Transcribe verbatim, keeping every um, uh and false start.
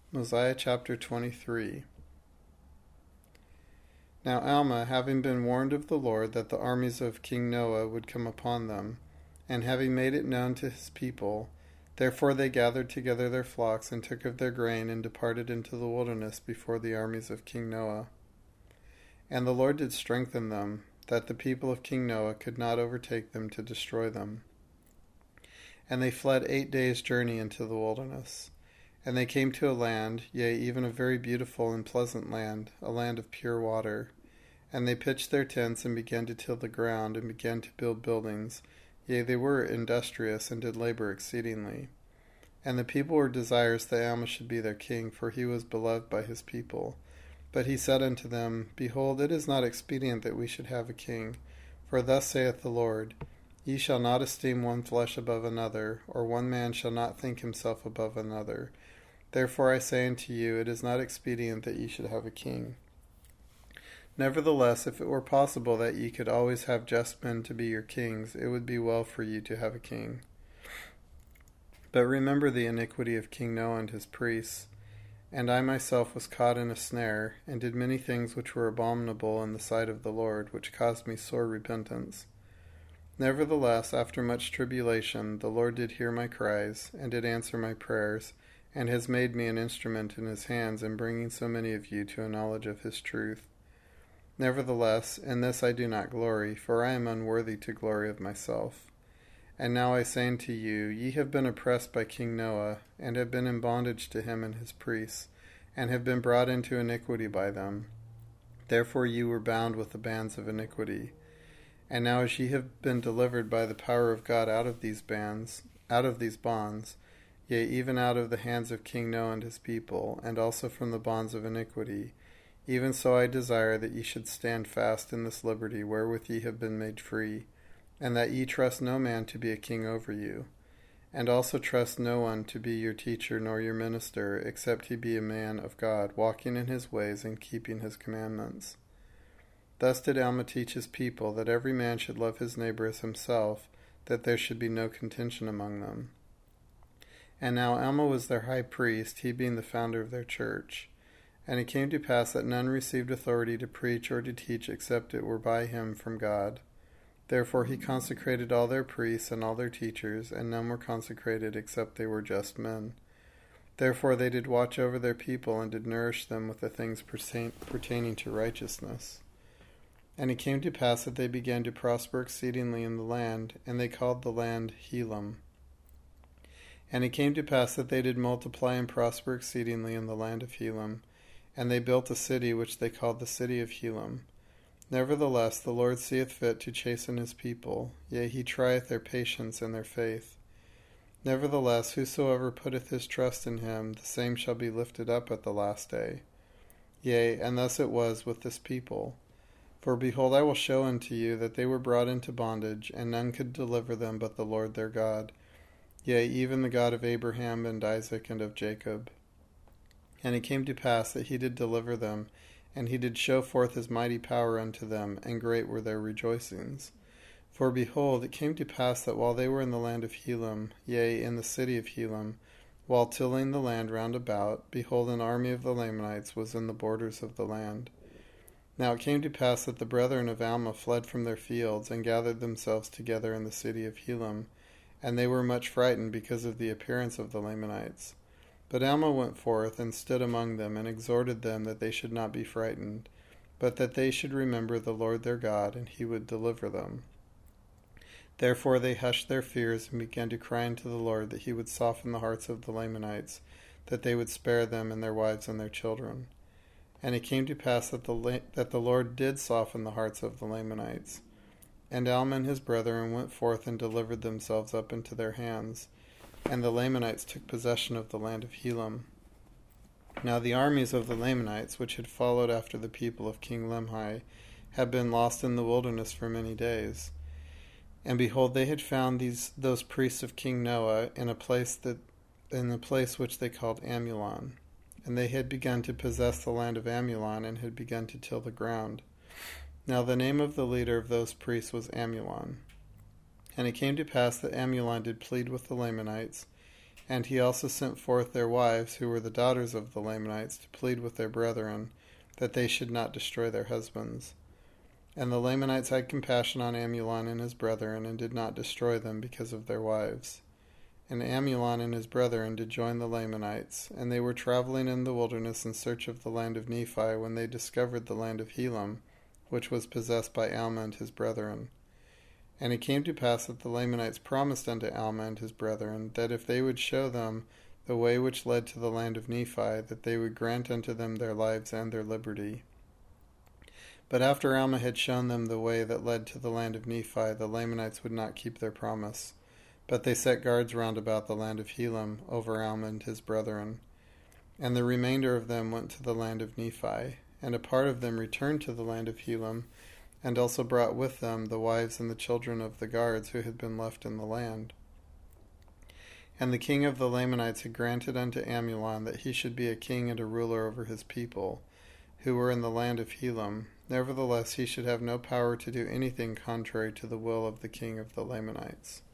Mosiah chapter twenty-three. Now Alma, having been warned of the Lord that the armies of King Noah would come upon them, and having made it known to his people, therefore they gathered together their flocks, and took of their grain, and departed into the wilderness before the armies of King Noah. And the Lord did strengthen them, that the people of King Noah could not overtake them to destroy them. And they fled eight days' journey into the wilderness. And they came to a land, yea, even a very beautiful and pleasant land, a land of pure water. And they pitched their tents, and began to till the ground, and began to build buildings. Yea, they were industrious, and did labor exceedingly. And the people were desirous that Alma should be their king, for he was beloved by his people. But he said unto them, Behold, it is not expedient that we should have a king. For thus saith the Lord, Ye shall not esteem one flesh above another, or one man shall not think himself above another. Therefore I say unto you, it is not expedient that ye should have a king. Nevertheless, if it were possible that ye could always have just men to be your kings, it would be well for you to have a king. But remember the iniquity of King Noah and his priests. And I myself was caught in a snare, and did many things which were abominable in the sight of the Lord, which caused me sore repentance. Nevertheless, after much tribulation, the Lord did hear my cries, and did answer my prayers, and has made me an instrument in his hands in bringing so many of you to a knowledge of his truth. Nevertheless, in this I do not glory, for I am unworthy to glory of myself. And now I say unto you, ye have been oppressed by King Noah, and have been in bondage to him and his priests, and have been brought into iniquity by them. Therefore ye were bound with the bands of iniquity. And now as ye have been delivered by the power of God out of these bands, out of these bonds, yea, even out of the hands of King Noah and his people, and also from the bonds of iniquity, even so I desire that ye should stand fast in this liberty wherewith ye have been made free, and that ye trust no man to be a king over you, and also trust no one to be your teacher nor your minister, except he be a man of God, walking in his ways and keeping his commandments. Thus did Alma teach his people, that every man should love his neighbor as himself, that there should be no contention among them. And now Alma was their high priest, he being the founder of their church. And it came to pass that none received authority to preach or to teach except it were by him from God. Therefore he consecrated all their priests and all their teachers, and none were consecrated except they were just men. Therefore they did watch over their people, and did nourish them with the things pertaining to righteousness. And it came to pass that they began to prosper exceedingly in the land, and they called the land Helam. And it came to pass that they did multiply and prosper exceedingly in the land of Helam, and they built a city which they called the city of Helam. Nevertheless the Lord seeth fit to chasten his people, yea, he trieth their patience and their faith. Nevertheless whosoever putteth his trust in him, the same shall be lifted up at the last day. Yea, and thus it was with this people. For behold, I will show unto you that they were brought into bondage, and none could deliver them but the Lord their God, yea, even the God of Abraham and Isaac and of Jacob. And it came to pass that he did deliver them, and he did show forth his mighty power unto them, and great were their rejoicings. For behold, it came to pass that while they were in the land of Helam, yea, in the city of Helam, while tilling the land round about, behold, an army of the Lamanites was in the borders of the land. Now it came to pass that the brethren of Alma fled from their fields, and gathered themselves together in the city of Helam, and they were much frightened because of the appearance of the Lamanites. But Alma went forth, and stood among them, and exhorted them that they should not be frightened, but that they should remember the Lord their God, and he would deliver them. Therefore they hushed their fears, and began to cry unto the Lord that he would soften the hearts of the Lamanites, that they would spare them and their wives and their children. And it came to pass that the, that the Lord did soften the hearts of the Lamanites. And Alma and his brethren went forth and delivered themselves up into their hands, and the Lamanites took possession of the land of Helam. Now the armies of the Lamanites, which had followed after the people of King Lemhi, had been lost in the wilderness for many days. And behold, they had found these those priests of King Noah in a place that in a place which they called Amulon. And they had begun to possess the land of Amulon, and had begun to till the ground. Now the name of the leader of those priests was Amulon. And it came to pass that Amulon did plead with the Lamanites, And he also sent forth their wives, who were the daughters of the Lamanites, to plead with their brethren, that they should not destroy their husbands. And the Lamanites had compassion on Amulon and his brethren, and did not destroy them because of their wives. And Amulon and his brethren did join the Lamanites, and they were traveling in the wilderness in search of the land of Nephi, when they discovered the land of Helam, which was possessed by Alma and his brethren. And it came to pass that the Lamanites promised unto Alma and his brethren, that if they would show them the way which led to the land of Nephi, that they would grant unto them their lives and their liberty. But after Alma had shown them the way that led to the land of Nephi, the Lamanites would not keep their promise, but they set guards round about the land of Helam over Alma and his brethren. And the remainder of them went to the land of Nephi, and a part of them returned to the land of Helam, and also brought with them the wives and the children of the guards who had been left in the land. And the king of the Lamanites had granted unto Amulon that he should be a king and a ruler over his people, who were in the land of Helam. Nevertheless, he should have no power to do anything contrary to the will of the king of the Lamanites.